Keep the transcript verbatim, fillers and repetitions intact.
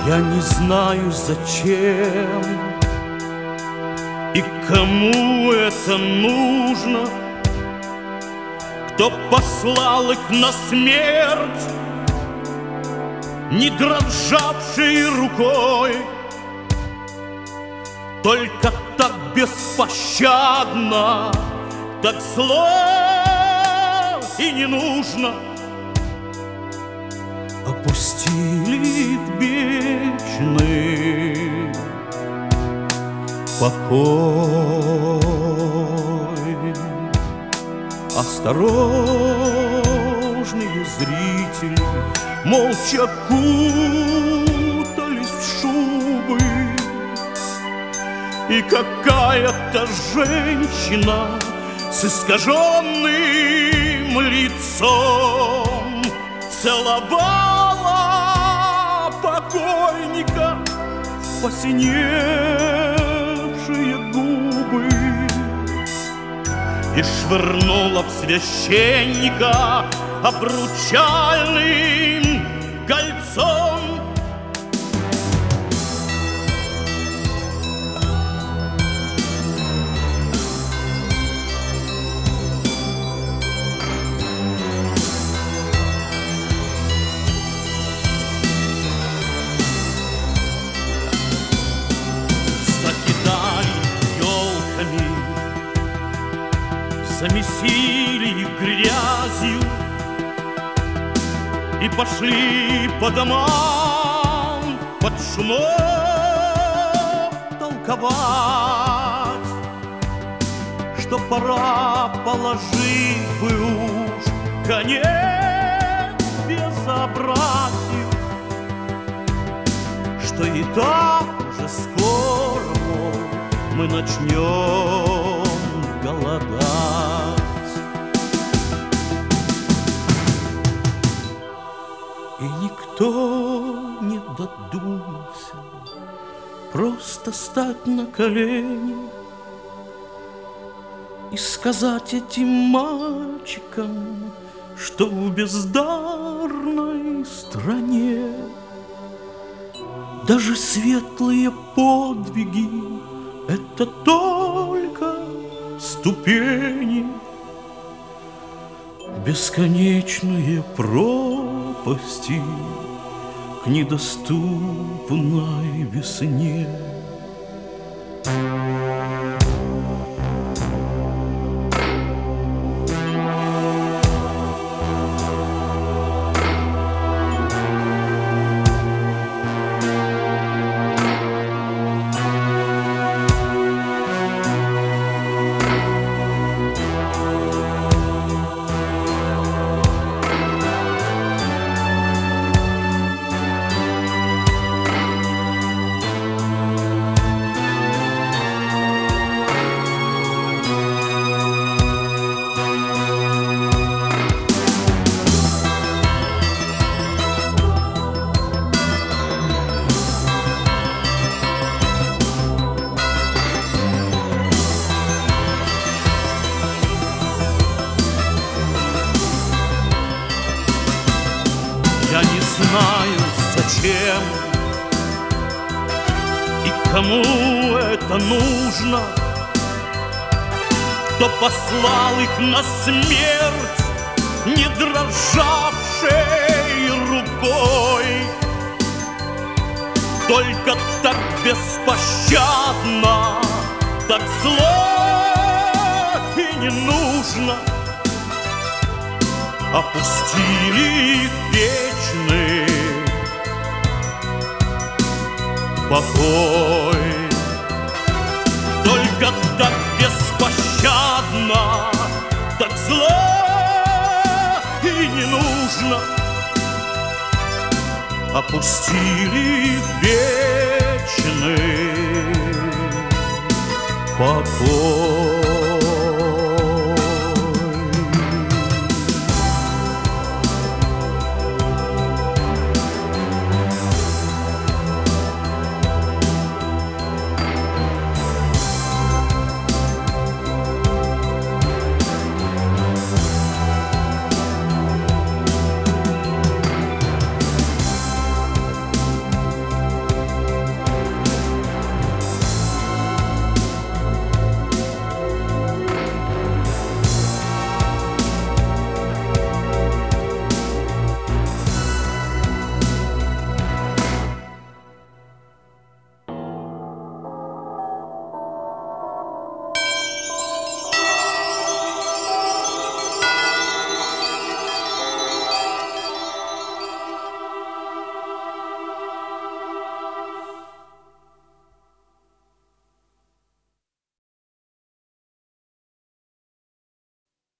Я не знаю, зачем и кому это нужно, кто послал их на смерть, не дрожавшей рукой. Только так беспощадно, так зло и не нужно опустили в вечный покой. Осторожные зрители молча кутались в шубы, и какая-то женщина с искаженным лицом целовала покойника в посиневшие губы и швырнула в священника обручальным кольцом. Замесили их грязью и пошли по домам под шумок толковать, что пора положить бы уж конец безобразию, что и так уже скоро, мол, мы начнем голодать. И никто не додумался просто стать на колени и сказать этим мальчикам, что в бездарной стране даже светлые подвиги — это только ступени, бесконечные пропасти к недоступной весне. Я не знаю, зачем и кому это нужно, кто послал их на смерть, не дрожавшей рукой. Только так беспощадно, так зло и не нужно опустили вечный покой. Только так беспощадно, так зло и не нужно опустили вечный покой.